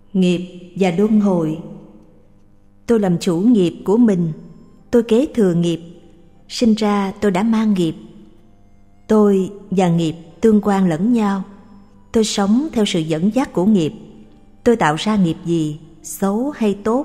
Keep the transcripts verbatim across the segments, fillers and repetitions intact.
Nghiệp và luân hồi. Tôi làm chủ nghiệp của mình, tôi kế thừa nghiệp, sinh ra tôi đã mang nghiệp. Tôi và nghiệp tương quan lẫn nhau. Tôi sống theo sự dẫn dắt của nghiệp. Tôi tạo ra nghiệp gì, xấu hay tốt,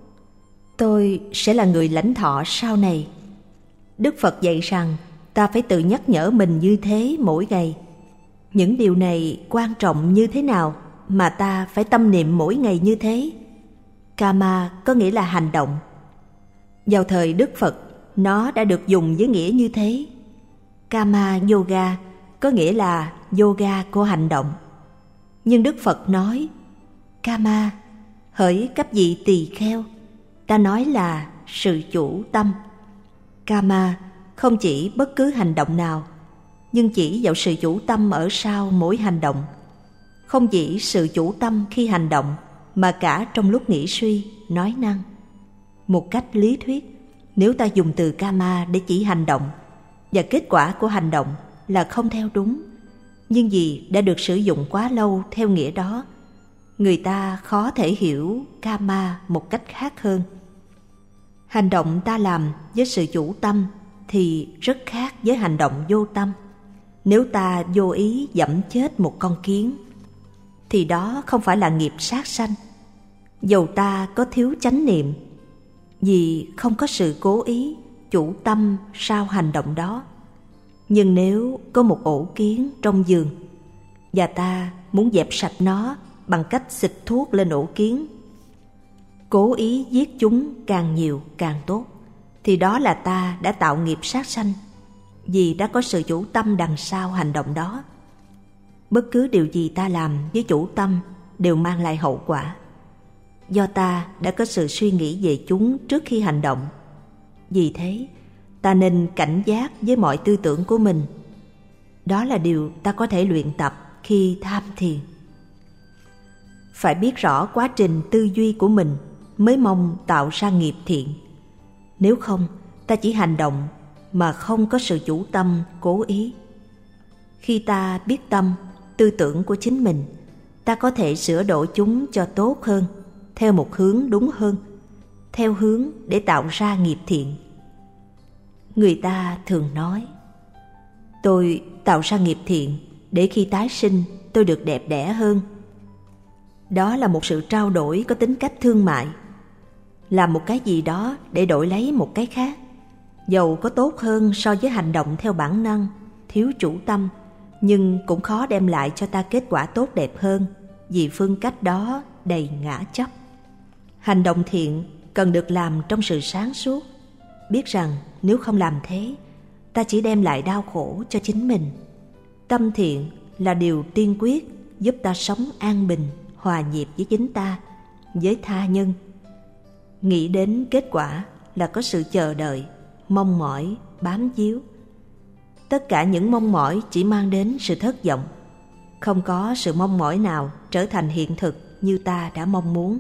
tôi sẽ là người lãnh thọ sau này. Đức Phật dạy rằng ta phải tự nhắc nhở mình như thế mỗi ngày. Những điều này quan trọng như thế nào mà ta phải tâm niệm mỗi ngày như thế? Karma có nghĩa là hành động. Vào thời Đức Phật, nó đã được dùng với nghĩa như thế. Karma yoga có nghĩa là yoga của hành động. Nhưng Đức Phật nói, Karma, hỡi cấp vị tỳ kheo, ta nói là sự chủ tâm. Karma không chỉ bất cứ hành động nào, nhưng chỉ vào sự chủ tâm ở sau mỗi hành động. Không chỉ sự chủ tâm khi hành động, mà cả trong lúc nghĩ suy, nói năng. Một cách lý thuyết, nếu ta dùng từ karma để chỉ hành động, và kết quả của hành động là không theo đúng, nhưng vì đã được sử dụng quá lâu theo nghĩa đó, người ta khó thể hiểu karma một cách khác hơn. Hành động ta làm với sự chủ tâm thì rất khác với hành động vô tâm. Nếu ta vô ý giẫm chết một con kiến, thì đó không phải là nghiệp sát sanh, dầu ta có thiếu chánh niệm, vì không có sự cố ý, chủ tâm sau hành động đó. Nhưng nếu có một ổ kiến trong giường, và ta muốn dẹp sạch nó bằng cách xịt thuốc lên ổ kiến, cố ý giết chúng càng nhiều càng tốt, thì đó là ta đã tạo nghiệp sát sanh, vì đã có sự chủ tâm đằng sau hành động đó. Bất cứ điều gì ta làm với chủ tâm đều mang lại hậu quả, do ta đã có sự suy nghĩ về chúng trước khi hành động. Vì thế, ta nên cảnh giác với mọi tư tưởng của mình. Đó là điều ta có thể luyện tập khi tham thiền. Phải biết rõ quá trình tư duy của mình mới mong tạo ra nghiệp thiện. Nếu không, ta chỉ hành động mà không có sự chủ tâm cố ý. Khi ta biết tâm, tư tưởng của chính mình, ta có thể sửa đổi chúng cho tốt hơn, theo một hướng đúng hơn, theo hướng để tạo ra nghiệp thiện. Người ta thường nói, tôi tạo ra nghiệp thiện để khi tái sinh tôi được đẹp đẽ hơn. Đó là một sự trao đổi có tính cách thương mại. Làm một cái gì đó để đổi lấy một cái khác, dầu có tốt hơn so với hành động theo bản năng, thiếu chủ tâm, nhưng cũng khó đem lại cho ta kết quả tốt đẹp hơn, vì phương cách đó đầy ngã chấp. Hành động thiện cần được làm trong sự sáng suốt, biết rằng nếu không làm thế, ta chỉ đem lại đau khổ cho chính mình. Tâm thiện là điều tiên quyết giúp ta sống an bình, hòa nhịp với chính ta, với tha nhân. Nghĩ đến kết quả là có sự chờ đợi, mong mỏi, bám víu. Tất cả những mong mỏi chỉ mang đến sự thất vọng. Không có sự mong mỏi nào trở thành hiện thực như ta đã mong muốn.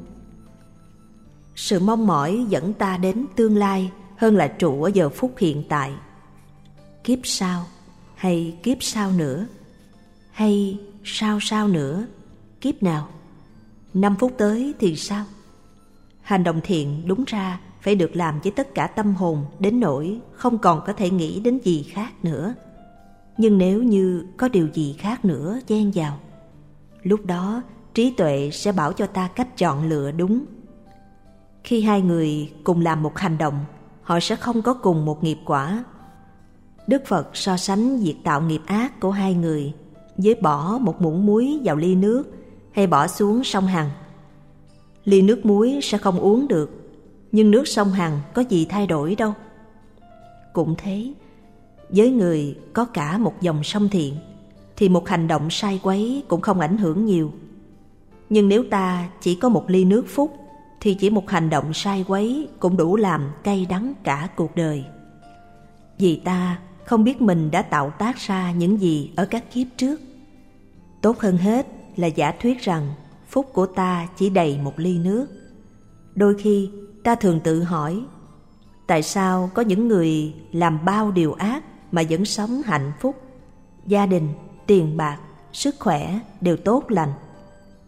Sự mong mỏi dẫn ta đến tương lai hơn là trụ ở giờ phút hiện tại. Kiếp sau, hay kiếp sau nữa, hay sau sau nữa, kiếp nào? Năm phút tới thì sao? Hành động thiện đúng ra phải được làm với tất cả tâm hồn đến nỗi không còn có thể nghĩ đến gì khác nữa. Nhưng nếu như có điều gì khác nữa chen vào, lúc đó trí tuệ sẽ bảo cho ta cách chọn lựa đúng. Khi hai người cùng làm một hành động, họ sẽ không có cùng một nghiệp quả. Đức Phật so sánh việc tạo nghiệp ác của hai người với bỏ một muỗng muối vào ly nước hay bỏ xuống sông Hằng. Ly nước muối sẽ không uống được, nhưng nước sông Hằng có gì thay đổi đâu. Cũng thế, với người có cả một dòng sông thiện, thì một hành động sai quấy cũng không ảnh hưởng nhiều. Nhưng nếu ta chỉ có một ly nước phúc, thì chỉ một hành động sai quấy cũng đủ làm cay đắng cả cuộc đời. Vì ta không biết mình đã tạo tác ra những gì ở các kiếp trước. Tốt hơn hết là giả thuyết rằng phúc của ta chỉ đầy một ly nước. Đôi khi ta thường tự hỏi, tại sao có những người làm bao điều ác mà vẫn sống hạnh phúc, gia đình, tiền bạc, sức khỏe đều tốt lành,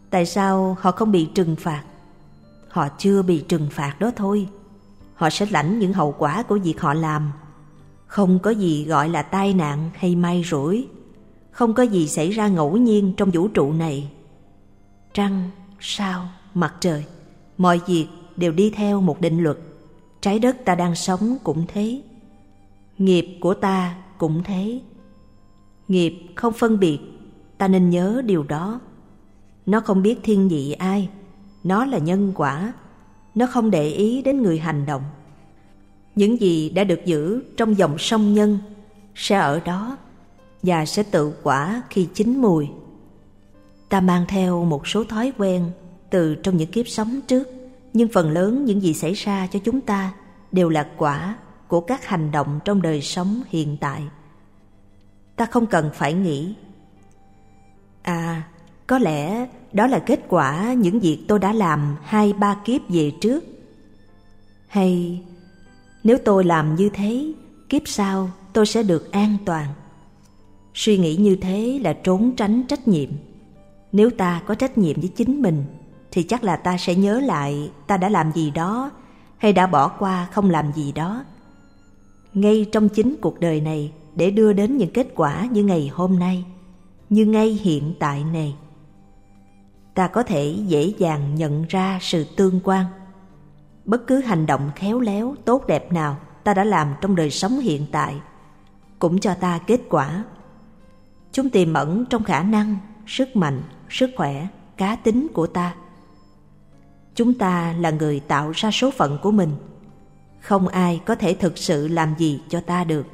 Tại sao họ không bị trừng phạt? Họ chưa bị trừng phạt đó thôi. Họ sẽ lãnh những hậu quả của việc họ làm. Không có gì gọi là tai nạn hay may rủi. Không có gì xảy ra ngẫu nhiên trong vũ trụ này. Trăng, sao, mặt trời, mọi việc đều đi theo một định luật. Trái đất ta đang sống cũng thế. Nghiệp của ta cũng thế. Nghiệp không phân biệt, ta nên nhớ điều đó. Nó không biết thiên vị ai. Nó là nhân quả. Nó không để ý đến người hành động. Những gì đã được giữ trong dòng sông nhân sẽ ở đó và sẽ tự quả khi chín mùi. Ta mang theo một số thói quen từ trong những kiếp sống trước, nhưng phần lớn những gì xảy ra cho chúng ta đều là quả của các hành động trong đời sống hiện tại. Ta không cần phải nghĩ, à, có lẽ đó là kết quả những việc tôi đã làm hai ba kiếp về trước. Hay nếu tôi làm như thế, kiếp sau tôi sẽ được an toàn. Suy nghĩ như thế là trốn tránh trách nhiệm. Nếu ta có trách nhiệm với chính mình, thì chắc là ta sẽ nhớ lại ta đã làm gì đó hay đã bỏ qua không làm gì đó. Ngay trong chính cuộc đời này, để đưa đến những kết quả như ngày hôm nay, như ngay hiện tại này, ta có thể dễ dàng nhận ra sự tương quan. Bất cứ hành động khéo léo, tốt đẹp nào ta đã làm trong đời sống hiện tại cũng cho ta kết quả. Chúng tiềm ẩn trong khả năng, sức mạnh, sức khỏe, cá tính của ta. Chúng ta là người tạo ra số phận của mình. Không ai có thể thực sự làm gì cho ta được.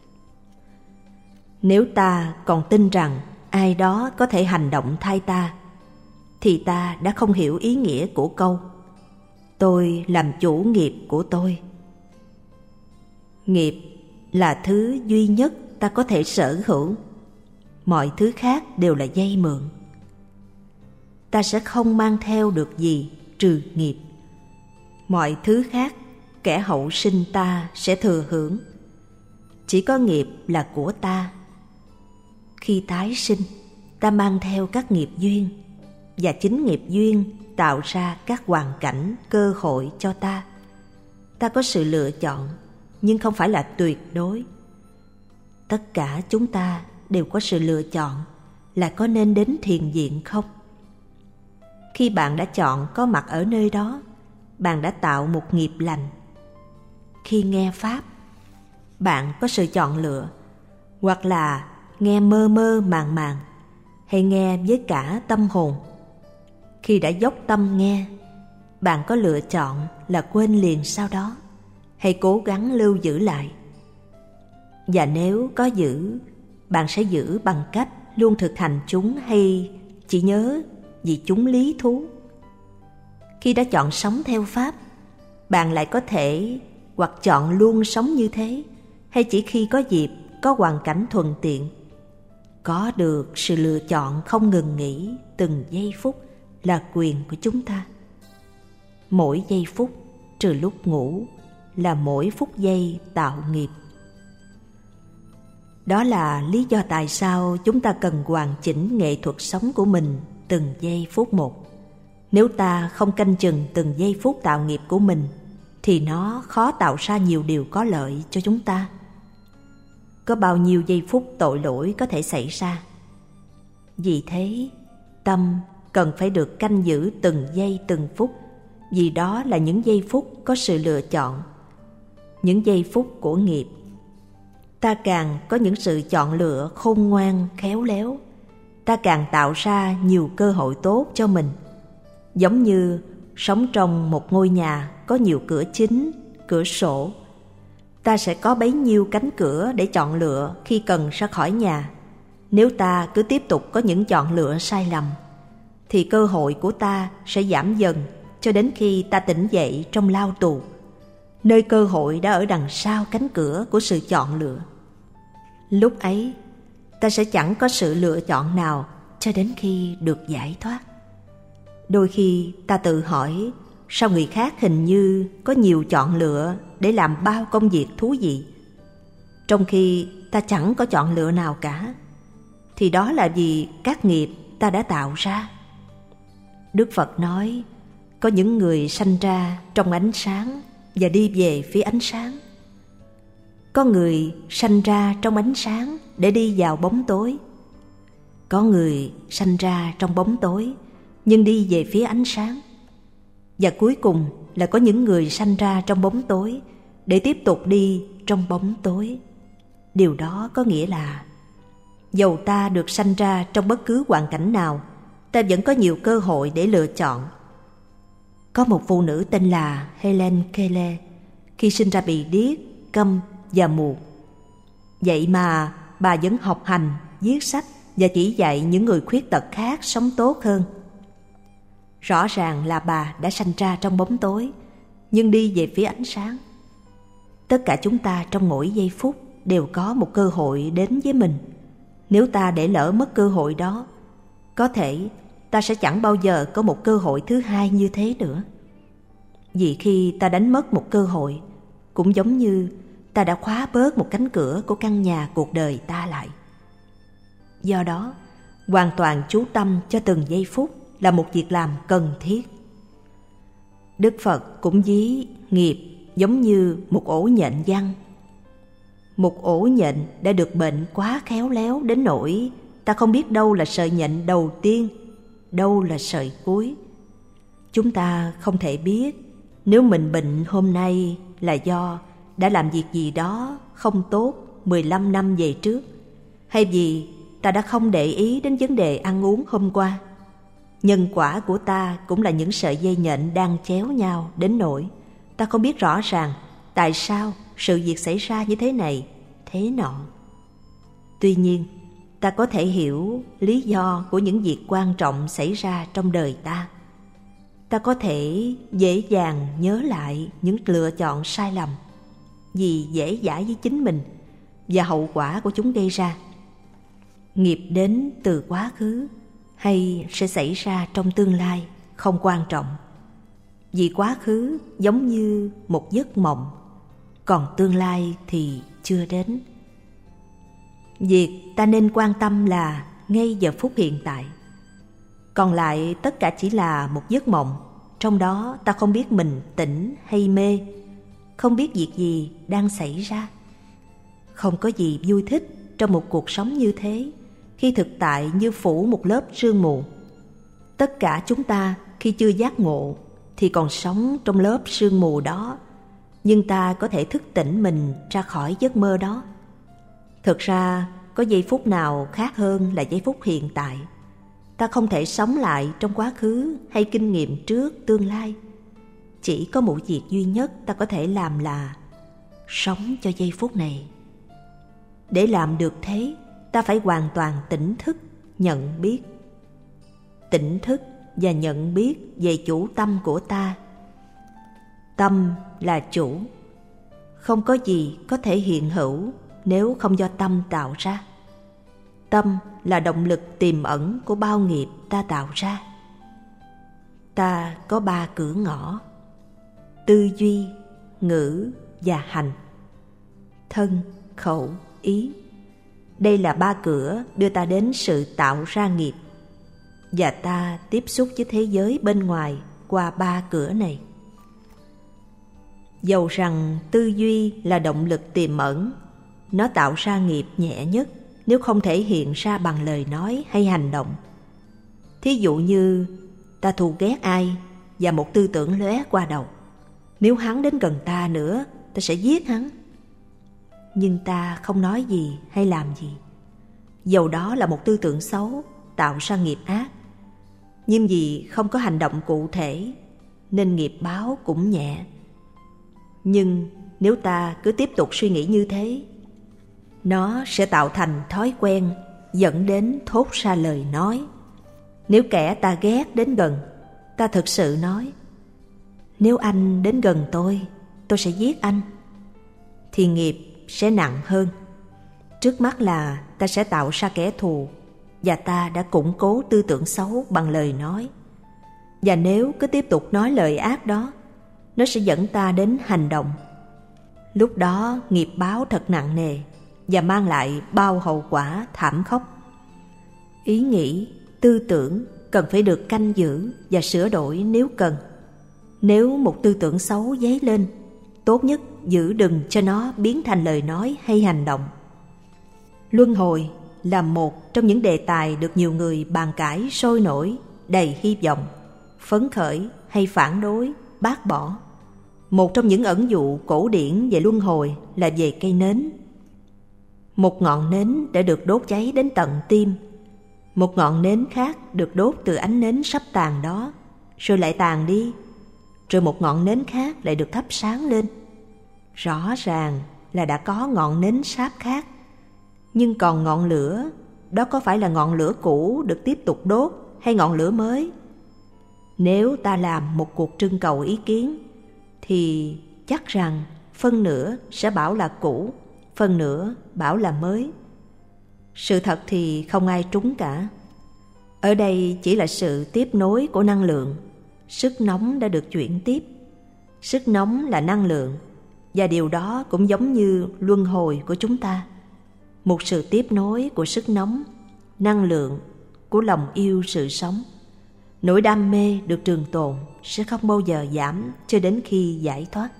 Nếu ta còn tin rằng ai đó có thể hành động thay ta, thì ta đã không hiểu ý nghĩa của câu tôi làm chủ nghiệp của tôi. Nghiệp là thứ duy nhất ta có thể sở hữu. Mọi thứ khác đều là vay mượn. Ta sẽ không mang theo được gì trừ nghiệp. Mọi thứ khác kẻ hậu sinh ta sẽ thừa hưởng. Chỉ có nghiệp là của ta. Khi tái sinh, ta mang theo các nghiệp duyên, và chính nghiệp duyên tạo ra các hoàn cảnh, cơ hội cho ta. Ta có sự lựa chọn, nhưng không phải là tuyệt đối. Tất cả chúng ta đều có sự lựa chọn là có nên đến thiền viện không. Khi bạn đã chọn có mặt ở nơi đó, bạn đã tạo một nghiệp lành. Khi nghe Pháp, bạn có sự chọn lựa, hoặc là nghe mơ mơ màng màng, hay nghe với cả tâm hồn. Khi đã dốc tâm nghe, bạn có lựa chọn là quên liền sau đó, hay cố gắng lưu giữ lại. Và nếu có giữ, bạn sẽ giữ bằng cách luôn thực hành chúng, hay chỉ nhớ vì chúng lý thú. Khi đã chọn sống theo Pháp, bạn lại có thể hoặc chọn luôn sống như thế, hay chỉ khi có dịp, có hoàn cảnh thuận tiện. Có được sự lựa chọn không ngừng nghỉ từng giây phút là quyền của chúng ta. Mỗi giây phút trừ lúc ngủ là mỗi phút giây tạo nghiệp. Đó là lý do tại sao chúng ta cần hoàn chỉnh nghệ thuật sống của mình từng giây phút một. Nếu ta không canh chừng từng giây phút tạo nghiệp của mình, thì nó khó tạo ra nhiều điều có lợi cho chúng ta. Có bao nhiêu giây phút tội lỗi có thể xảy ra. Vì thế, tâm cần phải được canh giữ từng giây từng phút, vì đó là những giây phút có sự lựa chọn, những giây phút của nghiệp. Ta càng có những sự chọn lựa khôn ngoan, khéo léo, ta càng tạo ra nhiều cơ hội tốt cho mình. Giống như sống trong một ngôi nhà có nhiều cửa chính, cửa sổ, ta sẽ có bấy nhiêu cánh cửa để chọn lựa khi cần ra khỏi nhà. Nếu ta cứ tiếp tục có những chọn lựa sai lầm, thì cơ hội của ta sẽ giảm dần cho đến khi ta tỉnh dậy trong lao tù, nơi cơ hội đã ở đằng sau cánh cửa của sự chọn lựa. Lúc ấy, ta sẽ chẳng có sự lựa chọn nào cho đến khi được giải thoát. Đôi khi ta tự hỏi, sao người khác hình như có nhiều chọn lựa để làm bao công việc thú vị, trong khi ta chẳng có chọn lựa nào cả? Thì đó là vì các nghiệp ta đã tạo ra. Đức Phật nói, có những người sanh ra trong ánh sáng và đi về phía ánh sáng. Có người sanh ra trong ánh sáng để đi vào bóng tối. Có người sanh ra trong bóng tối nhưng đi về phía ánh sáng. Và cuối cùng là có những người sanh ra trong bóng tối để tiếp tục đi trong bóng tối. Điều đó có nghĩa là dầu ta được sanh ra trong bất cứ hoàn cảnh nào, ta vẫn có nhiều cơ hội để lựa chọn. Có một phụ nữ tên là Helen Keller, khi sinh ra bị điếc, câm và mù. Vậy mà bà vẫn học hành, viết sách và chỉ dạy những người khuyết tật khác sống tốt hơn. Rõ ràng là bà đã sanh ra trong bóng tối, nhưng đi về phía ánh sáng. Tất cả chúng ta trong mỗi giây phút đều có một cơ hội đến với mình. Nếu ta để lỡ mất cơ hội đó, có thể ta sẽ chẳng bao giờ có một cơ hội thứ hai như thế nữa. Vì khi ta đánh mất một cơ hội, cũng giống như ta đã khóa bớt một cánh cửa của căn nhà cuộc đời ta lại. Do đó, hoàn toàn chú tâm cho từng giây phút là một việc làm cần thiết. Đức Phật cũng ví nghiệp giống như một ổ nhện văng. Một ổ nhện đã được bệnh quá khéo léo đến nỗi ta không biết đâu là sợi nhện đầu tiên, đâu là sợi cuối. Chúng ta không thể biết nếu mình bệnh hôm nay là do đã làm việc gì đó không tốt mười lăm năm về trước, hay vì ta đã không để ý đến vấn đề ăn uống hôm qua. Nhân quả của ta cũng là những sợi dây nhện đang chéo nhau đến nỗi ta không biết rõ ràng tại sao sự việc xảy ra như thế này, thế nọ. Tuy nhiên, ta có thể hiểu lý do của những việc quan trọng xảy ra trong đời ta. Ta có thể dễ dàng nhớ lại những lựa chọn sai lầm vì dễ dãi với chính mình và hậu quả của chúng gây ra. Nghiệp đến từ quá khứ hay sẽ xảy ra trong tương lai không quan trọng, vì quá khứ giống như một giấc mộng, còn tương lai thì chưa đến. Việc ta nên quan tâm là ngay giờ phút hiện tại. Còn lại tất cả chỉ là một giấc mộng, trong đó ta không biết mình tỉnh hay mê, không biết việc gì đang xảy ra. Không có gì vui thích trong một cuộc sống như thế, khi thực tại như phủ một lớp sương mù. Tất cả chúng ta khi chưa giác ngộ thì còn sống trong lớp sương mù đó, nhưng ta có thể thức tỉnh mình ra khỏi giấc mơ đó. Thực ra có giây phút nào khác hơn là giây phút hiện tại. Ta không thể sống lại trong quá khứ hay kinh nghiệm trước tương lai. Chỉ có một việc duy nhất ta có thể làm là sống cho giây phút này. Để làm được thế, ta phải hoàn toàn tỉnh thức, nhận biết. Tỉnh thức và nhận biết về chủ tâm của ta. Tâm là chủ. Không có gì có thể hiện hữu nếu không do tâm tạo ra. Tâm là động lực tiềm ẩn của bao nghiệp ta tạo ra. Ta có ba cửa ngõ: tư duy, ngữ và hành. Thân, khẩu, ý. Đây là ba cửa đưa ta đến sự tạo ra nghiệp, và ta tiếp xúc với thế giới bên ngoài qua ba cửa này. Dầu rằng tư duy là động lực tiềm ẩn, nó tạo ra nghiệp nhẹ nhất nếu không thể hiện ra bằng lời nói hay hành động. Thí dụ như ta thù ghét ai và một tư tưởng lóe qua đầu: nếu hắn đến gần ta nữa, ta sẽ giết hắn. Nhưng ta không nói gì hay làm gì. Dầu đó là một tư tưởng xấu, tạo ra nghiệp ác, nhưng vì không có hành động cụ thể nên nghiệp báo cũng nhẹ. Nhưng nếu ta cứ tiếp tục suy nghĩ như thế, nó sẽ tạo thành thói quen, dẫn đến thốt ra lời nói. Nếu kẻ ta ghét đến gần, ta thực sự nói: nếu anh đến gần tôi, tôi sẽ giết anh. Thì nghiệp sẽ nặng hơn. Trước mắt là ta sẽ tạo ra kẻ thù, và ta đã củng cố tư tưởng xấu bằng lời nói. Và nếu cứ tiếp tục nói lời ác đó, nó sẽ dẫn ta đến hành động. Lúc đó nghiệp báo thật nặng nề và mang lại bao hậu quả thảm khốc. Ý nghĩ, tư tưởng cần phải được canh giữ và sửa đổi nếu cần. Nếu một tư tưởng xấu dấy lên, tốt nhất giữ đừng cho nó biến thành lời nói hay hành động. Luân hồi là một trong những đề tài được nhiều người bàn cãi sôi nổi, đầy hy vọng, phấn khởi hay phản đối, bác bỏ. Một trong những ẩn dụ cổ điển về luân hồi là về cây nến. Một ngọn nến đã được đốt cháy đến tận tim, một ngọn nến khác được đốt từ ánh nến sắp tàn đó, rồi lại tàn đi, rồi một ngọn nến khác lại được thắp sáng lên. Rõ ràng là đã có ngọn nến sáp khác, nhưng còn ngọn lửa, đó có phải là ngọn lửa cũ được tiếp tục đốt hay ngọn lửa mới? Nếu ta làm một cuộc trưng cầu ý kiến, thì chắc rằng phân nửa sẽ bảo là cũ, phân nửa bảo là mới. Sự thật thì không ai trúng cả. Ở đây chỉ là sự tiếp nối của năng lượng. Sức nóng đã được chuyển tiếp. Sức nóng là năng lượng, và điều đó cũng giống như luân hồi của chúng ta. Một sự tiếp nối của sức nóng, năng lượng, của lòng yêu sự sống. Nỗi đam mê được trường tồn sẽ không bao giờ giảm cho đến khi giải thoát.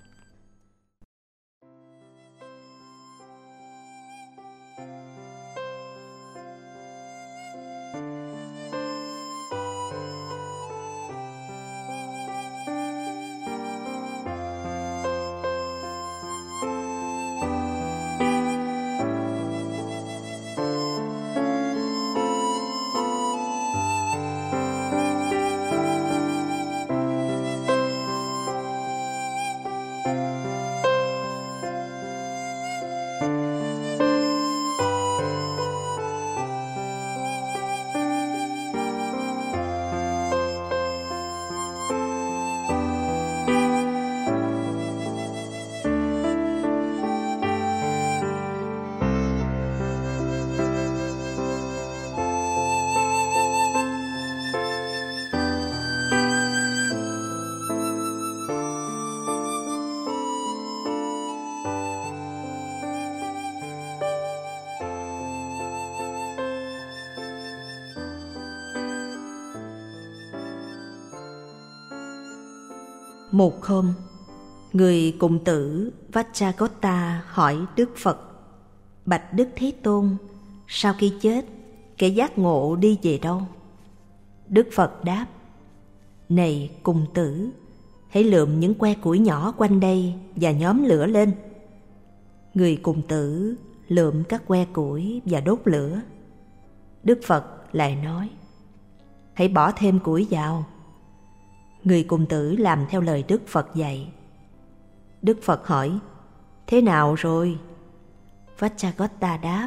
Một hôm, người cùng tử Vacchagotta hỏi Đức Phật: Bạch Đức Thế Tôn, sau khi chết, kẻ giác ngộ đi về đâu? Đức Phật đáp: Này cùng tử, hãy lượm những que củi nhỏ quanh đây và nhóm lửa lên. Người cùng tử lượm các que củi và đốt lửa. Đức Phật lại nói: Hãy bỏ thêm củi vào. Người cùng tử làm theo lời Đức Phật dạy. Đức Phật hỏi: Thế nào rồi? Vacchagotta đáp: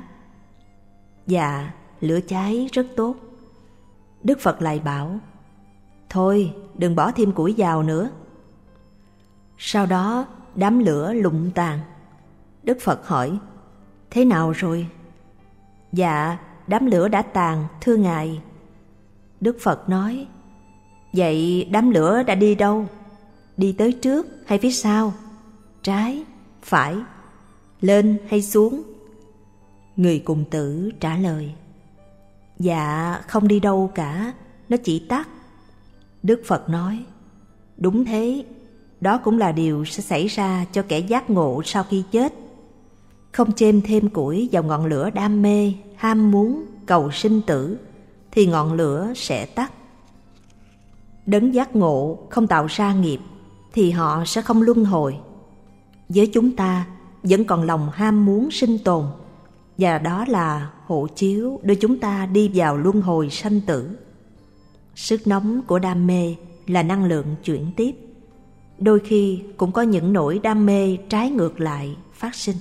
Dạ, lửa cháy rất tốt. Đức Phật lại bảo: Thôi, đừng bỏ thêm củi vào nữa. Sau đó đám lửa lụng tàn. Đức Phật hỏi: Thế nào rồi? Dạ, đám lửa đã tàn, thưa Ngài. Đức Phật nói: Vậy đám lửa đã đi đâu? Đi tới trước hay phía sau? Trái, phải, lên hay xuống? Người cùng tử trả lời: Dạ, không đi đâu cả, nó chỉ tắt. Đức Phật nói: Đúng thế, đó cũng là điều sẽ xảy ra cho kẻ giác ngộ sau khi chết. Không chêm thêm củi vào ngọn lửa đam mê, ham muốn, cầu sinh tử, thì ngọn lửa sẽ tắt. Đấng giác ngộ không tạo ra nghiệp, thì họ sẽ không luân hồi. Với chúng ta vẫn còn lòng ham muốn sinh tồn, và đó là hộ chiếu đưa chúng ta đi vào luân hồi sanh tử. Sức nóng của đam mê là năng lượng chuyển tiếp. Đôi khi cũng có những nỗi đam mê trái ngược lại phát sinh.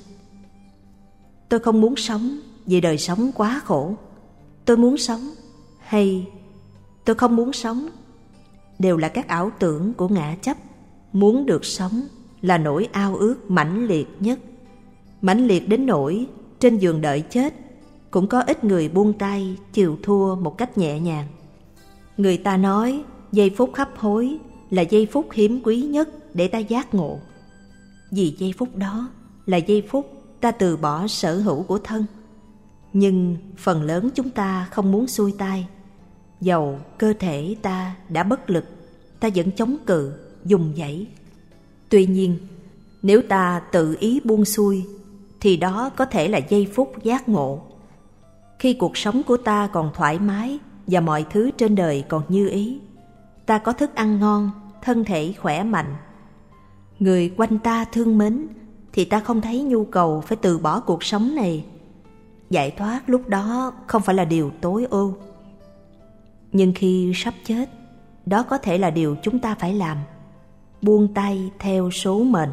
Tôi không muốn sống vì đời sống quá khổ. Tôi muốn sống, hay tôi không muốn sống, đều là các ảo tưởng của ngã chấp. Muốn được sống là nỗi ao ước mãnh liệt nhất, mãnh liệt đến nỗi trên giường đợi chết cũng có ít người buông tay chịu thua một cách nhẹ nhàng. Người ta nói giây phút hấp hối là giây phút hiếm quý nhất để ta giác ngộ, vì giây phút đó là giây phút ta từ bỏ sở hữu của thân. Nhưng phần lớn chúng ta không muốn xuôi tay, Dầu cơ thể ta đã bất lực, ta vẫn chống cự, dùng dãy. Tuy nhiên, nếu ta tự ý buông xuôi, thì đó có thể là giây phút giác ngộ. Khi cuộc sống của ta còn thoải mái và mọi thứ trên đời còn như ý, ta có thức ăn ngon, thân thể khỏe mạnh, người quanh ta thương mến, thì ta không thấy nhu cầu phải từ bỏ cuộc sống này. Giải thoát lúc đó không phải là điều tối ưu. Nhưng khi sắp chết, đó có thể là điều chúng ta phải làm, buông tay theo số mệnh.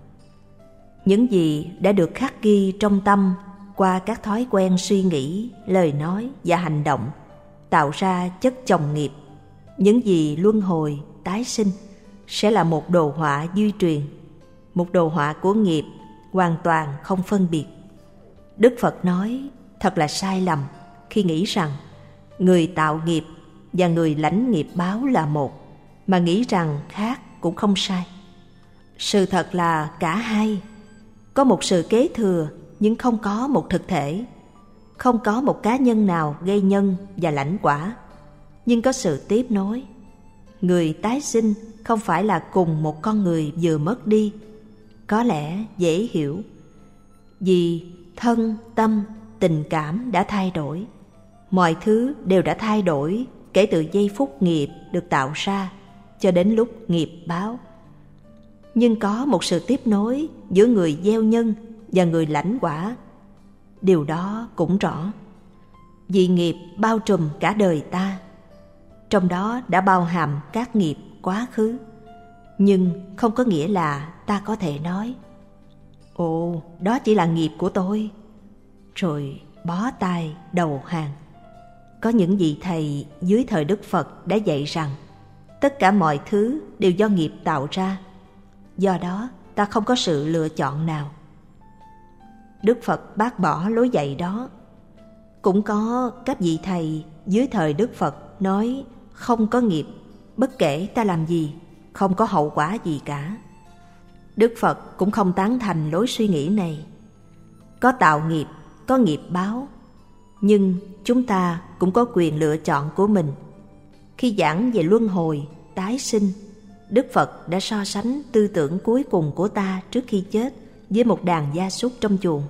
Những gì đã được khắc ghi trong tâm qua các thói quen suy nghĩ, lời nói và hành động tạo ra chất chồng nghiệp. Những gì luân hồi, tái sinh sẽ là một đồ họa duy truyền, một đồ họa của nghiệp hoàn toàn không phân biệt. Đức Phật nói thật là sai lầm khi nghĩ rằng người tạo nghiệp và người lãnh nghiệp báo là một, mà nghĩ rằng khác cũng không sai. Sự thật là cả hai. Có một sự kế thừa nhưng không có một thực thể. Không có một cá nhân nào gây nhân và lãnh quả, nhưng có sự tiếp nối. Người tái sinh không phải là cùng một con người vừa mất đi. Có lẽ dễ hiểu, vì thân, tâm, tình cảm đã thay đổi. Mọi thứ đều đã thay đổi kể từ giây phút nghiệp được tạo ra cho đến lúc nghiệp báo. Nhưng có một sự tiếp nối giữa người gieo nhân và người lãnh quả. Điều đó cũng rõ. Vì nghiệp bao trùm cả đời ta, trong đó đã bao hàm các nghiệp quá khứ. Nhưng không có nghĩa là ta có thể nói: ồ, đó chỉ là nghiệp của tôi, rồi bó tay đầu hàng. Có những vị thầy dưới thời Đức Phật đã dạy rằng tất cả mọi thứ đều do nghiệp tạo ra, do đó ta không có sự lựa chọn nào. Đức Phật bác bỏ lối dạy đó. Cũng có các vị thầy dưới thời Đức Phật nói không có nghiệp, bất kể ta làm gì, không có hậu quả gì cả. Đức Phật cũng không tán thành lối suy nghĩ này. Có tạo nghiệp, có nghiệp báo, nhưng chúng ta cũng có quyền lựa chọn của mình. Khi giảng về luân hồi, tái sinh, Đức Phật đã so sánh tư tưởng cuối cùng của ta trước khi chết với một đàn gia súc trong chuồng.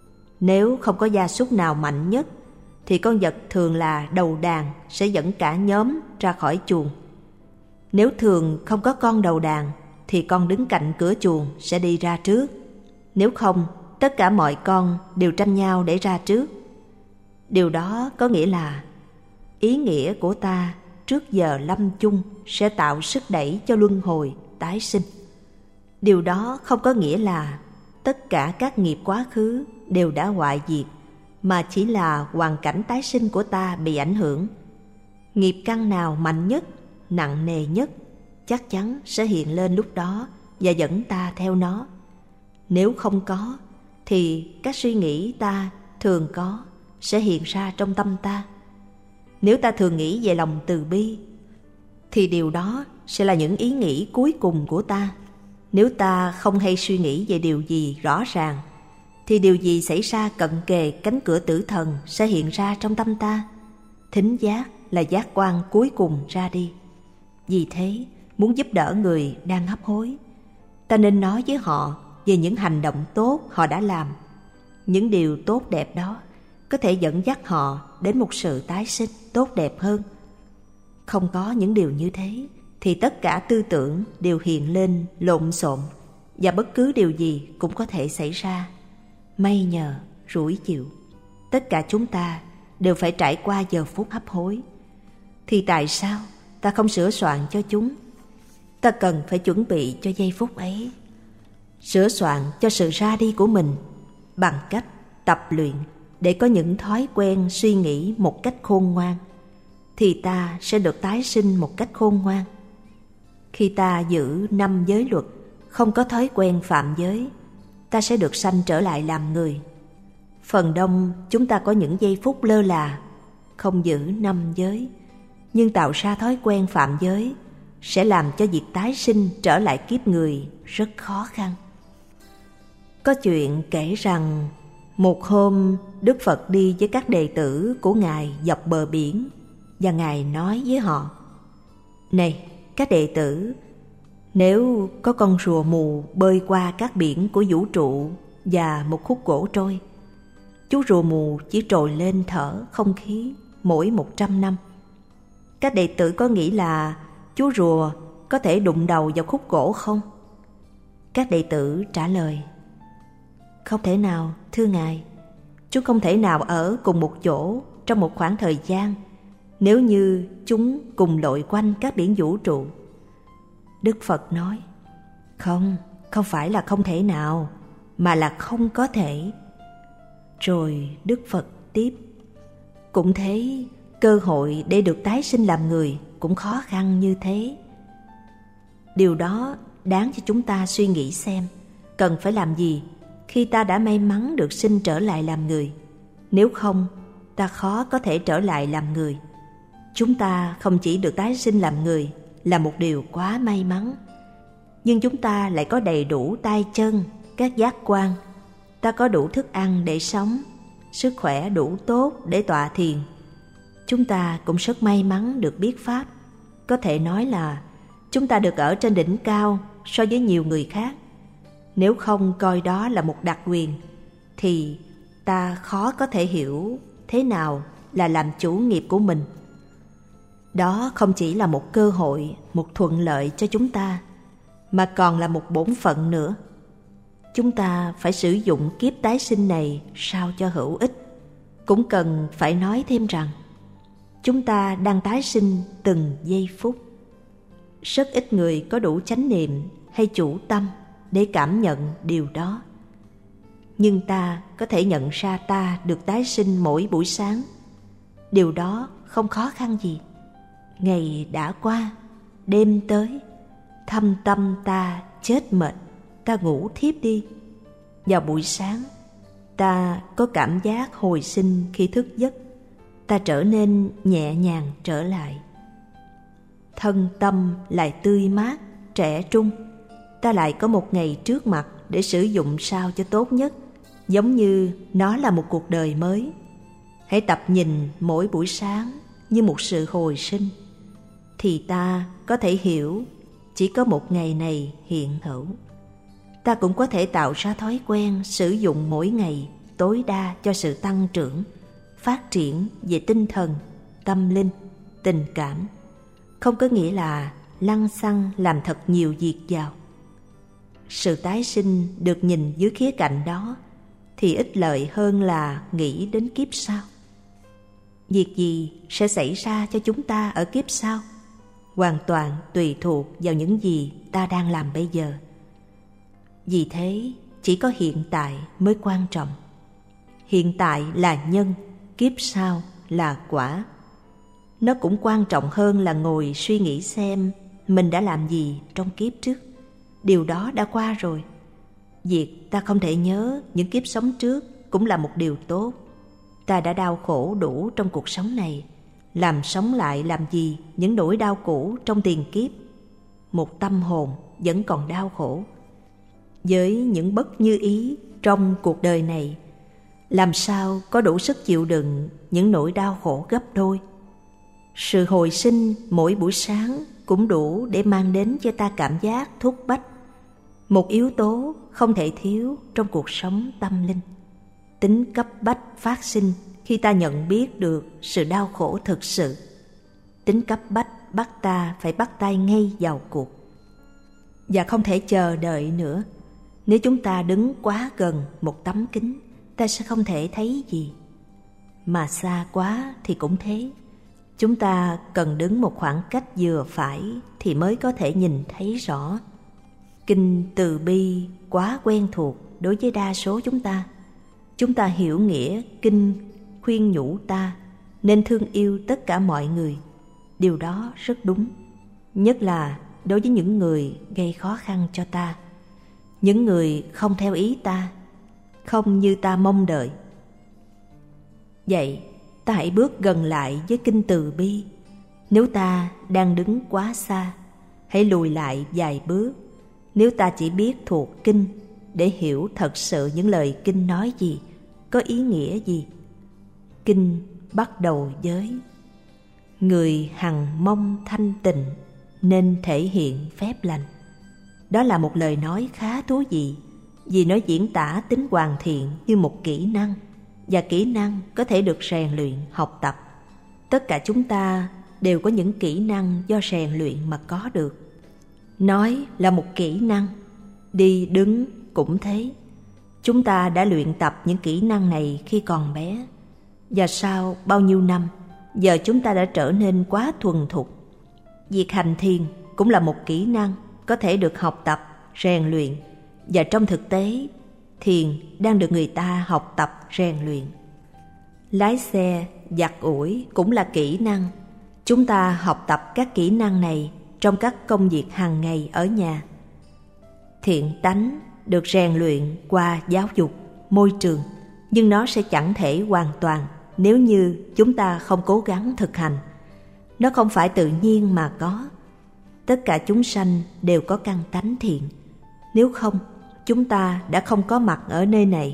Nếu không có gia súc nào mạnh nhất, thì con vật thường là đầu đàn sẽ dẫn cả nhóm ra khỏi chuồng. Nếu thường không có con đầu đàn, thì con đứng cạnh cửa chuồng sẽ đi ra trước. Nếu không, tất cả mọi con đều tranh nhau để ra trước. Điều đó có nghĩa là ý nghĩa của ta trước giờ lâm chung sẽ tạo sức đẩy cho luân hồi, tái sinh. Điều đó không có nghĩa là tất cả các nghiệp quá khứ đều đã hoại diệt, mà chỉ là hoàn cảnh tái sinh của ta bị ảnh hưởng. Nghiệp căn nào mạnh nhất, nặng nề nhất, chắc chắn sẽ hiện lên lúc đó và dẫn ta theo nó. Nếu không có, thì các suy nghĩ ta thường có sẽ hiện ra trong tâm ta. Nếu ta thường nghĩ về lòng từ bi, thì điều đó sẽ là những ý nghĩ cuối cùng của ta. Nếu ta không hay suy nghĩ về điều gì rõ ràng, thì điều gì xảy ra cận kề cánh cửa tử thần sẽ hiện ra trong tâm ta. Thính giác là giác quan cuối cùng ra đi. Vì thế, muốn giúp đỡ người đang hấp hối, ta nên nói với họ về những hành động tốt họ đã làm. Những điều tốt đẹp đó có thể dẫn dắt họ đến một sự tái sinh tốt đẹp hơn. Không có những điều như thế, thì tất cả tư tưởng đều hiện lên lộn xộn, và bất cứ điều gì cũng có thể xảy ra. May nhờ, rủi chịu, tất cả chúng ta đều phải trải qua giờ phút hấp hối. Thì tại sao ta không sửa soạn cho chúng? Ta cần phải chuẩn bị cho giây phút ấy, sửa soạn cho sự ra đi của mình bằng cách tập luyện để có những thói quen suy nghĩ một cách khôn ngoan, thì ta sẽ được tái sinh một cách khôn ngoan. Khi ta giữ năm giới luật, không có thói quen phạm giới, ta sẽ được sanh trở lại làm người. Phần đông chúng ta có những giây phút lơ là, không giữ năm giới, nhưng tạo ra thói quen phạm giới sẽ làm cho việc tái sinh trở lại kiếp người rất khó khăn. Có chuyện kể rằng một hôm Đức Phật đi với các đệ tử của Ngài dọc bờ biển. và Ngài nói với họ: Này các đệ tử, nếu có con rùa mù bơi qua các biển của vũ trụ và một khúc gỗ trôi, chú rùa mù chỉ trồi lên thở không khí mỗi một trăm năm. Các đệ tử có nghĩ là chú rùa có thể đụng đầu vào khúc gỗ không? Các đệ tử trả lời: Không thể nào, thưa Ngài. Chúng không thể nào ở cùng một chỗ trong một khoảng thời gian nếu như chúng cùng lội quanh các biển vũ trụ. Đức Phật nói: Không, không phải là không thể nào, mà là không có thể. Rồi Đức Phật tiếp: Cũng thế, cơ hội để được tái sinh làm người cũng khó khăn như thế. Điều đó đáng cho chúng ta suy nghĩ xem cần phải làm gì khi ta đã may mắn được sinh trở lại làm người. Nếu không, ta khó có thể trở lại làm người. Chúng ta không chỉ được tái sinh làm người là một điều quá may mắn, nhưng chúng ta lại có đầy đủ tay chân, các giác quan. Ta có đủ thức ăn để sống, sức khỏe đủ tốt để tọa thiền. Chúng ta cũng rất may mắn được biết Pháp. Có thể nói là chúng ta được ở trên đỉnh cao so với nhiều người khác. Nếu không coi đó là một đặc quyền, thì ta khó có thể hiểu thế nào là làm chủ nghiệp của mình. Đó không chỉ là một cơ hội, một thuận lợi cho chúng ta, mà còn là một bổn phận nữa. Chúng ta phải sử dụng kiếp tái sinh này sao cho hữu ích. Cũng cần phải nói thêm rằng chúng ta đang tái sinh từng giây phút. Rất ít người có đủ chánh niệm hay chủ tâm để cảm nhận điều đó. Nhưng ta có thể nhận ra ta được tái sinh mỗi buổi sáng. Điều đó không khó khăn gì. Ngày đã qua, đêm tới, thâm tâm ta chết mệt, ta ngủ thiếp đi. Vào buổi sáng, ta có cảm giác hồi sinh khi thức giấc. Ta trở nên nhẹ nhàng trở lại. Thân tâm lại tươi mát, trẻ trung. Ta lại có một ngày trước mặt để sử dụng sao cho tốt nhất, giống như nó là một cuộc đời mới. Hãy tập nhìn mỗi buổi sáng như một sự hồi sinh, thì ta có thể hiểu chỉ có một ngày này hiện hữu. Ta cũng có thể tạo ra thói quen sử dụng mỗi ngày tối đa cho sự tăng trưởng, phát triển về tinh thần, tâm linh, tình cảm. Không có nghĩa là lăng xăng làm thật nhiều việc vào. Sự tái sinh được nhìn dưới khía cạnh đó thì ích lợi hơn là nghĩ đến kiếp sau. Việc gì sẽ xảy ra cho chúng ta ở kiếp sau hoàn toàn tùy thuộc vào những gì ta đang làm bây giờ. Vì thế, chỉ có hiện tại mới quan trọng. Hiện tại là nhân, kiếp sau là quả. Nó cũng quan trọng hơn là ngồi suy nghĩ xem mình đã làm gì trong kiếp trước. Điều đó đã qua rồi. Việc ta không thể nhớ những kiếp sống trước cũng là một điều tốt. Ta đã đau khổ đủ trong cuộc sống này, làm sống lại làm gì những nỗi đau cũ trong tiền kiếp. Một tâm hồn vẫn còn đau khổ với những bất như ý trong cuộc đời này, làm sao có đủ sức chịu đựng những nỗi đau khổ gấp đôi. Sự hồi sinh mỗi buổi sáng cũng đủ để mang đến cho ta cảm giác thúc bách, một yếu tố không thể thiếu trong cuộc sống tâm linh. Tính cấp bách phát sinh khi ta nhận biết được sự đau khổ thực sự. Tính cấp bách bắt ta phải bắt tay ngay vào cuộc, và không thể chờ đợi nữa. Nếu chúng ta đứng quá gần một tấm kính, ta sẽ không thể thấy gì. Mà xa quá thì cũng thế. Chúng ta cần đứng một khoảng cách vừa phải thì mới có thể nhìn thấy rõ. Kinh Từ Bi quá quen thuộc đối với đa số chúng ta. Chúng ta hiểu nghĩa kinh khuyên nhủ ta nên thương yêu tất cả mọi người. Điều đó rất đúng, nhất là đối với những người gây khó khăn cho ta, những người không theo ý ta, không như ta mong đợi. Vậy ta hãy bước gần lại với kinh Từ Bi. Nếu ta đang đứng quá xa, hãy lùi lại vài bước. Nếu ta chỉ biết thuộc kinh để hiểu thật sự những lời kinh nói gì, có ý nghĩa gì. Kinh bắt đầu với: người hằng mong thanh tịnh nên thể hiện phép lành. Đó là một lời nói khá thú vị, vì nó diễn tả tính hoàn thiện như một kỹ năng, và kỹ năng có thể được rèn luyện, học tập. Tất cả chúng ta đều có những kỹ năng do rèn luyện mà có được. Nói là một kỹ năng, đi đứng cũng thế. Chúng ta đã luyện tập những kỹ năng này khi còn bé, và sau bao nhiêu năm, giờ chúng ta đã trở nên quá thuần thục. Việc hành thiền cũng là một kỹ năng có thể được học tập, rèn luyện, và trong thực tế, thiền đang được người ta học tập, rèn luyện. Lái xe, giặt ủi cũng là kỹ năng. Chúng ta học tập các kỹ năng này trong các công việc hàng ngày ở nhà. Thiện tánh được rèn luyện qua giáo dục, môi trường, nhưng nó sẽ chẳng thể hoàn toàn nếu như chúng ta không cố gắng thực hành. Nó không phải tự nhiên mà có. Tất cả chúng sanh đều có căn tánh thiện. Nếu không, chúng ta đã không có mặt ở nơi này.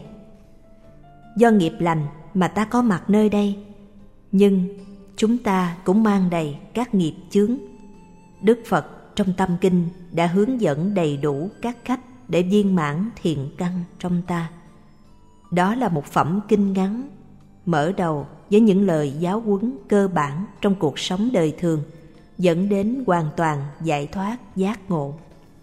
Do nghiệp lành mà ta có mặt nơi đây, nhưng chúng ta cũng mang đầy các nghiệp chướng. Đức Phật trong Tâm Kinh đã hướng dẫn đầy đủ các cách để viên mãn thiện căn trong ta. Đó là một phẩm kinh ngắn, mở đầu với những lời giáo huấn cơ bản trong cuộc sống đời thường, dẫn đến hoàn toàn giải thoát giác ngộ.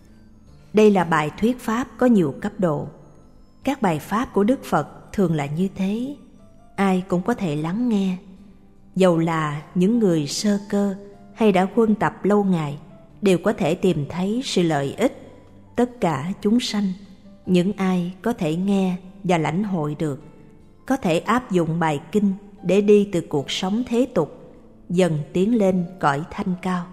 Đây là bài thuyết pháp có nhiều cấp độ. Các bài pháp của Đức Phật thường là như thế, ai cũng có thể lắng nghe. Dầu là những người sơ cơ hay đã huân tập lâu ngày, đều có thể tìm thấy sự lợi ích. Tất cả chúng sanh, những ai có thể nghe và lãnh hội được, có thể áp dụng bài kinh để đi từ cuộc sống thế tục, dần tiến lên cõi thanh cao.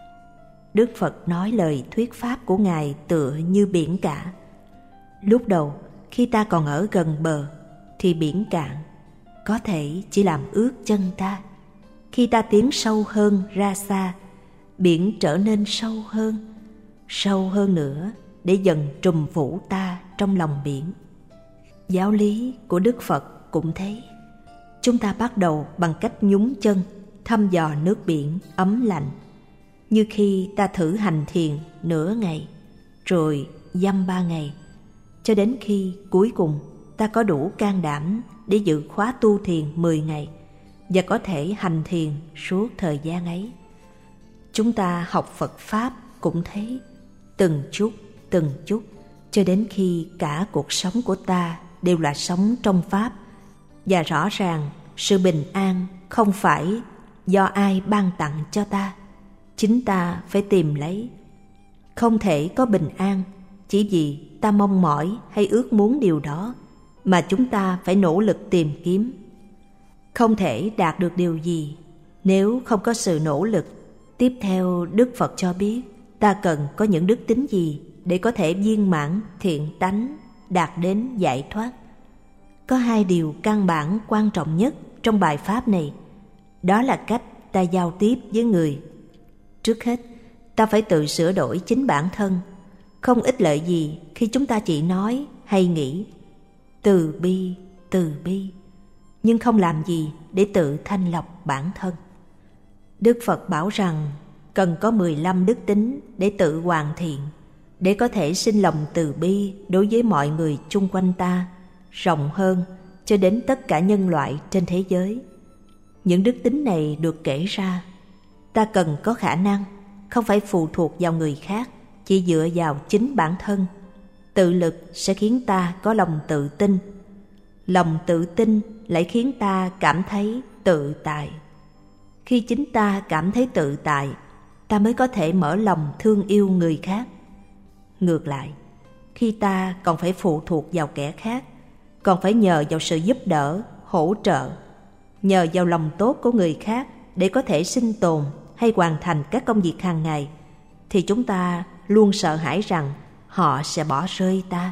Đức Phật nói lời thuyết pháp của Ngài tựa như biển cả. Lúc đầu, khi ta còn ở gần bờ, thì biển cạn có thể chỉ làm ướt chân ta. Khi ta tiến sâu hơn ra xa, biển trở nên sâu hơn, sâu hơn nữa để dần trùm phủ ta trong lòng biển. Giáo lý của Đức Phật cũng thế. Chúng ta bắt đầu bằng cách nhúng chân, thăm dò nước biển ấm lạnh. Như khi ta thử hành thiền nửa ngày, rồi dăm ba ngày, cho đến khi cuối cùng ta có đủ can đảm để dự khóa tu thiền mười ngày và có thể hành thiền suốt thời gian ấy. Chúng ta học Phật Pháp cũng thế, từng chút, từng chút, cho đến khi cả cuộc sống của ta đều là sống trong Pháp. Và rõ ràng sự bình an không phải do ai ban tặng cho ta, chính ta phải tìm lấy. Không thể có bình an chỉ vì ta mong mỏi hay ước muốn điều đó, mà chúng ta phải nỗ lực tìm kiếm. Không thể đạt được điều gì nếu không có sự nỗ lực. Tiếp theo, Đức Phật cho biết ta cần có những đức tính gì để có thể viên mãn thiện tánh, đạt đến giải thoát. Có hai điều căn bản quan trọng nhất trong bài pháp này. Đó là cách ta giao tiếp với người. Trước hết, ta phải tự sửa đổi chính bản thân. Không ích lợi gì khi chúng ta chỉ nói hay nghĩ từ bi, từ bi, nhưng không làm gì để tự thanh lọc bản thân. Đức Phật bảo rằng cần có mười lăm đức tính để tự hoàn thiện, để có thể sinh lòng từ bi đối với mọi người chung quanh ta, rộng hơn cho đến tất cả nhân loại trên thế giới. Những đức tính này được kể ra. Ta cần có khả năng, không phải phụ thuộc vào người khác, chỉ dựa vào chính bản thân. Tự lực sẽ khiến ta có lòng tự tin. Lòng tự tin lại khiến ta cảm thấy tự tại. Khi chính ta cảm thấy tự tại, ta mới có thể mở lòng thương yêu người khác. Ngược lại, khi ta còn phải phụ thuộc vào kẻ khác, còn phải nhờ vào sự giúp đỡ, hỗ trợ, nhờ vào lòng tốt của người khác để có thể sinh tồn hay hoàn thành các công việc hàng ngày, thì chúng ta luôn sợ hãi rằng họ sẽ bỏ rơi ta.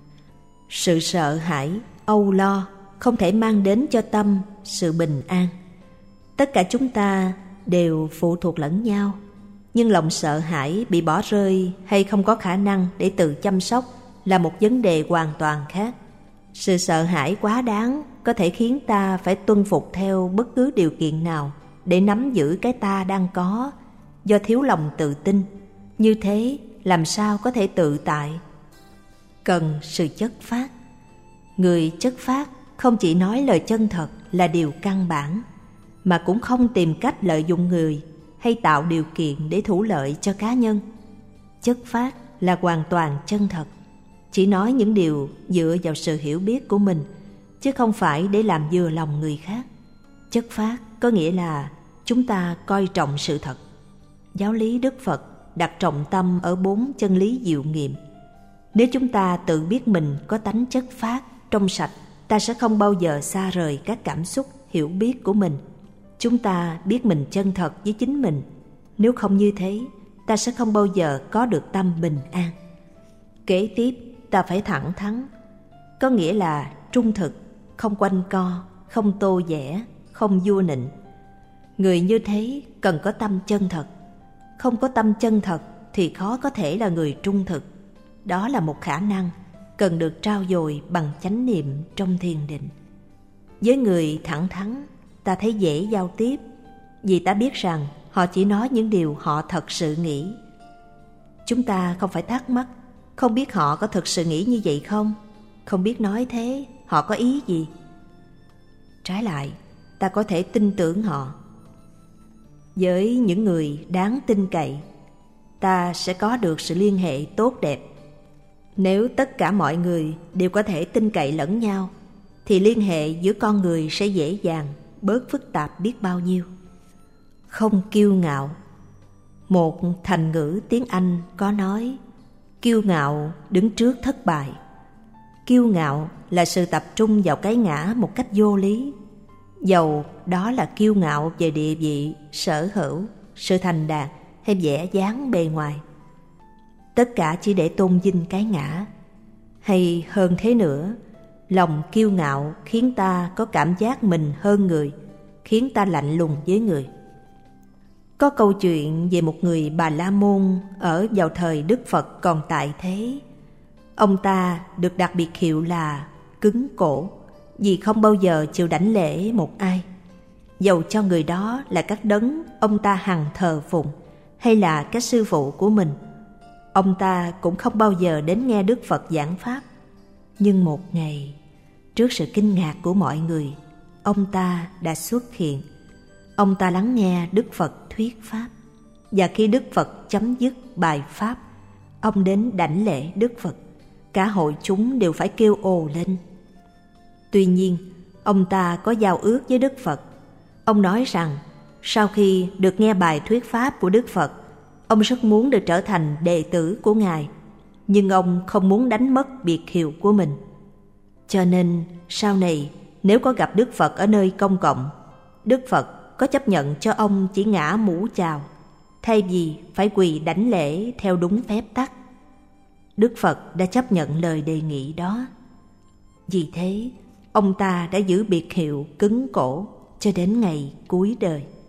Sự sợ hãi, âu lo không thể mang đến cho tâm sự bình an. Tất cả chúng ta đều phụ thuộc lẫn nhau, nhưng lòng sợ hãi bị bỏ rơi hay không có khả năng để tự chăm sóc là một vấn đề hoàn toàn khác. Sự sợ hãi quá đáng có thể khiến ta phải tuân phục theo bất cứ điều kiện nào để nắm giữ cái ta đang có do thiếu lòng tự tin. Như thế làm sao có thể tự tại? Cần sự chất phác. Người chất phác không chỉ nói lời chân thật là điều căn bản, mà cũng không tìm cách lợi dụng người hay tạo điều kiện để thủ lợi cho cá nhân. Chất phác là hoàn toàn chân thật, chỉ nói những điều dựa vào sự hiểu biết của mình, chứ không phải để làm vừa lòng người khác. Chất phác có nghĩa là chúng ta coi trọng sự thật. Giáo lý Đức Phật đặt trọng tâm ở bốn chân lý diệu nghiệm. Nếu chúng ta tự biết mình có tánh chất phác, trong sạch, ta sẽ không bao giờ xa rời các cảm xúc, hiểu biết của mình. Chúng ta biết mình chân thật với chính mình. Nếu không như thế, ta sẽ không bao giờ có được tâm bình an. Kế tiếp, ta phải thẳng thắn, có nghĩa là trung thực, không quanh co, không tô vẽ, không vua nịnh. Người như thế cần có tâm chân thật. Không có tâm chân thật thì khó có thể là người trung thực. Đó là một khả năng cần được trau dồi bằng chánh niệm trong thiền định. Với người thẳng thắn, ta thấy dễ giao tiếp, vì ta biết rằng họ chỉ nói những điều họ thật sự nghĩ. Chúng ta không phải thắc mắc, không biết họ có thực sự nghĩ như vậy không? Không biết nói thế, họ có ý gì? Trái lại, ta có thể tin tưởng họ. Với những người đáng tin cậy, ta sẽ có được sự liên hệ tốt đẹp. Nếu tất cả mọi người đều có thể tin cậy lẫn nhau, thì liên hệ giữa con người sẽ dễ dàng, bớt phức tạp biết bao nhiêu. Không kiêu ngạo. Một thành ngữ tiếng Anh có nói, kiêu ngạo đứng trước thất bại. Kiêu ngạo là sự tập trung vào cái ngã một cách vô lý, dầu đó là kiêu ngạo về địa vị, sở hữu, sự thành đạt hay vẻ dáng bề ngoài. Tất cả chỉ để tôn vinh cái ngã. Hay hơn thế nữa, lòng kiêu ngạo khiến ta có cảm giác mình hơn người, khiến ta lạnh lùng với người. Có câu chuyện về một người Bà La Môn ở vào thời Đức Phật còn tại thế. Ông ta được đặt biệt hiệu là cứng cổ, vì không bao giờ chịu đảnh lễ một ai, dầu cho người đó là các đấng ông ta hằng thờ phụng hay là các sư phụ của mình. Ông ta cũng không bao giờ đến nghe Đức Phật giảng pháp. Nhưng một ngày, trước sự kinh ngạc của mọi người, ông ta đã xuất hiện. Ông ta lắng nghe Đức Phật thuyết pháp, và khi Đức Phật chấm dứt bài pháp, ông đến đảnh lễ Đức Phật. Cả hội chúng đều phải kêu ồ lên. Tuy nhiên, ông ta có giao ước với Đức Phật. Ông nói rằng sau khi được nghe bài thuyết pháp của Đức Phật, ông rất muốn được trở thành đệ tử của Ngài, nhưng ông không muốn đánh mất biệt hiệu của mình. Cho nên sau này nếu có gặp Đức Phật ở nơi công cộng, Đức Phật có chấp nhận cho ông chỉ ngã mũ chào, thay vì phải quỳ đảnh lễ theo đúng phép tắc. Đức Phật đã chấp nhận lời đề nghị đó. Vì thế, ông ta đã giữ biệt hiệu cứng cổ cho đến ngày cuối đời.